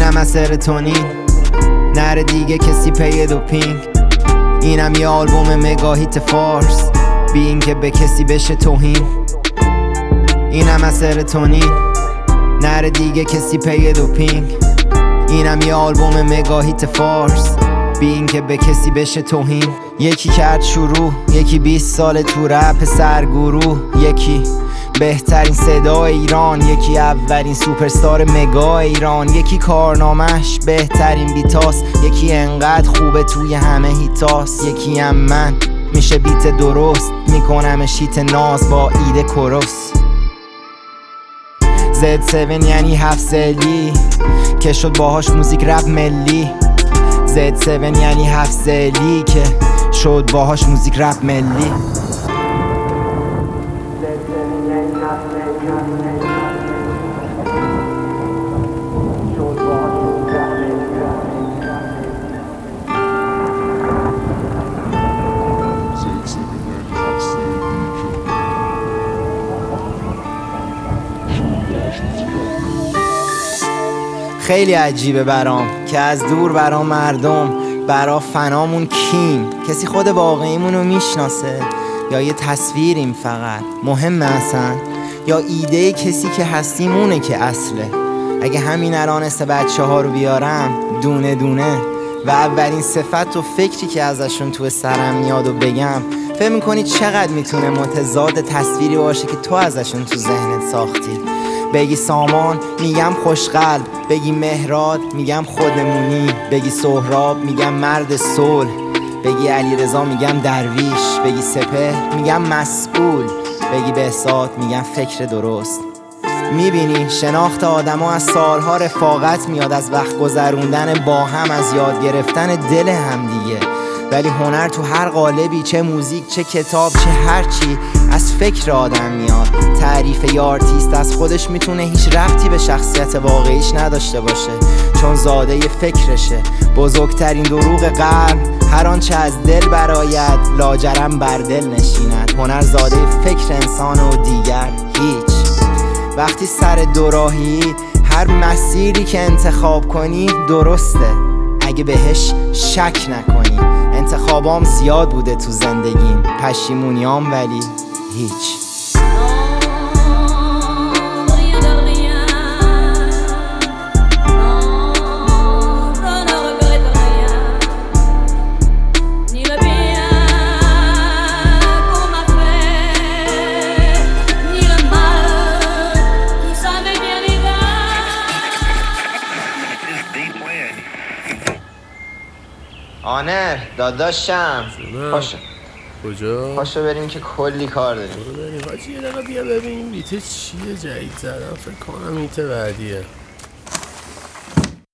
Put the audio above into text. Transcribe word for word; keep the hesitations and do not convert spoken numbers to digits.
اینم از سرتونین، نره دیگه کسی پی دوپینگ. اینم یه آلبوم مگاهیت فارس، بی این که به کسی بشه توهین. اینم از سرتونین، نره دیگه کسی پی دوپینگ. اینم یه آلبوم مگاهیت فارس، بی این که به کسی بشه توهین. یکی کرد شروع، یکی بیست سال تو رپ سرگروه، یکی بهترین صدا ایران، یکی اولین سوپرستار مگا ایران، یکی کارنامهش بهترین بیتاس، یکی انقدر خوبه توی همه هیتاس، یکی هم من میشه بیت درست میکنم شیت ناز با ایده کروس. زد هفت یعنی هفت سلی که شد باهاش موزیک رپ ملی. زد هفت یعنی هفت سلی که شد باهاش موزیک رپ ملی. خیلی عجیبه برام که از دور برام مردم برا فنامون کیم. کسی خود واقعیمونو میشناسه یا یه تصویریم فقط مهمه اصلا، یا ایده کسی که هستیم اونه که اصله. اگه همین الان است بچه ها رو بیارم دونه دونه و اولین صفت و فکری که ازشون تو سرم میاد و بگم، فکر میکنی چقدر میتونه متضاد تصویری باشه که تو ازشون تو ذهنت ساختی؟ بگی سامان میگم خوشقلب، بگی مهراد میگم خودمونی، بگی سهراب میگم مرد صلح، بگی علیرضا میگم درویش، بگی سپهر میگم مسئول، بگی بهزاد میگم فکر درست. میبینی شناخت آدما از سالها رفاقت میاد، از وقت گذروندن با هم، از یاد گرفتن دل هم دیگه. ولی هنر تو هر قالبی، چه موزیک چه کتاب چه هرچی، از فکر آدم میاد. تعریف یه آرتیست از خودش میتونه هیچ ربطی به شخصیت واقعیش نداشته باشه، چون زاده ی فکرشه. بزرگترین دروغ قرن، هر آنچه از دل براید لاجرم بر دل نشیند. هنر زاده فکر انسان و دیگر هیچ. وقتی سر دوراهی، هر مسیری که انتخاب کنی درسته اگه بهش شک نکنی. انتخابام زیاد بوده تو زندگیم، پشیمونیام ولی هیچ. آنر داداشم پاشو. کجا؟ پاشو بریم که کلی کار داریم. برو بریم حاجی، یه دقیقه بیا ببین بیت چیه جدید زدم، فکر کنم بیت بعدیه.